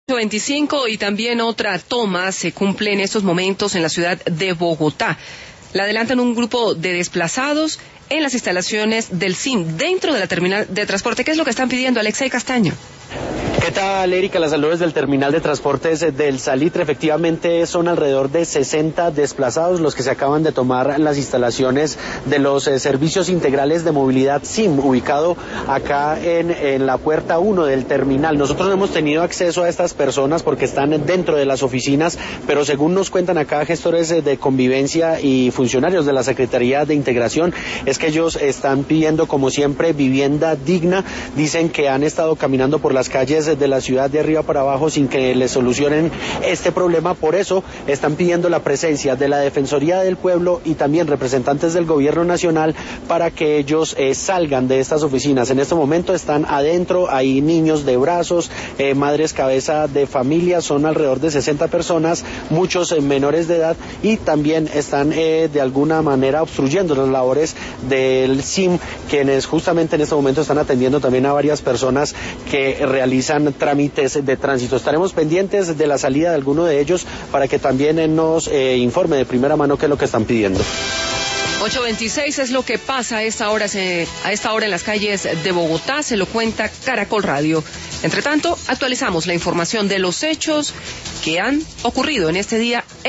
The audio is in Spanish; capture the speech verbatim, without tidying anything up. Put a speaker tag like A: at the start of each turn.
A: veinticinco y también otra toma se cumple en estos momentos en la ciudad de Bogotá. La adelantan un grupo de desplazados en las instalaciones del S I M, dentro de la terminal de transporte. ¿Qué es lo que están pidiendo, Alexei Castaño?
B: ¿Qué tal, Erika? Las saludos del terminal de transportes del Salitre. Efectivamente, son alrededor de sesenta desplazados los que se acaban de tomar las instalaciones de los eh, servicios integrales de movilidad S I M, ubicado acá en, en la puerta uno del terminal. Nosotros no hemos tenido acceso a estas personas porque están dentro de las oficinas, pero según nos cuentan acá gestores de convivencia y funcionarios de la Secretaría de Integración, es que ellos están pidiendo, como siempre, vivienda digna. Dicen que han estado caminando por las calles de la ciudad de arriba para abajo sin que les solucionen este problema. Por eso están pidiendo la presencia de la Defensoría del Pueblo y también representantes del Gobierno Nacional para que ellos eh, salgan de estas oficinas. En este momento están adentro, hay niños de brazos, eh, madres cabeza de familia, son alrededor de sesenta personas, muchos eh, menores de edad, y también están eh, de alguna manera obstruyendo las labores del S I M, quienes justamente en este momento están atendiendo también a varias personas que realizan trámites de tránsito. Estaremos pendientes de la salida de alguno de ellos para que también nos eh, informe de primera mano qué es lo que están pidiendo.
A: ocho veintiséis es lo que pasa a esta hora, se, a esta hora en las calles de Bogotá, se lo cuenta Caracol Radio. Entre tanto, actualizamos la información de los hechos que han ocurrido en este día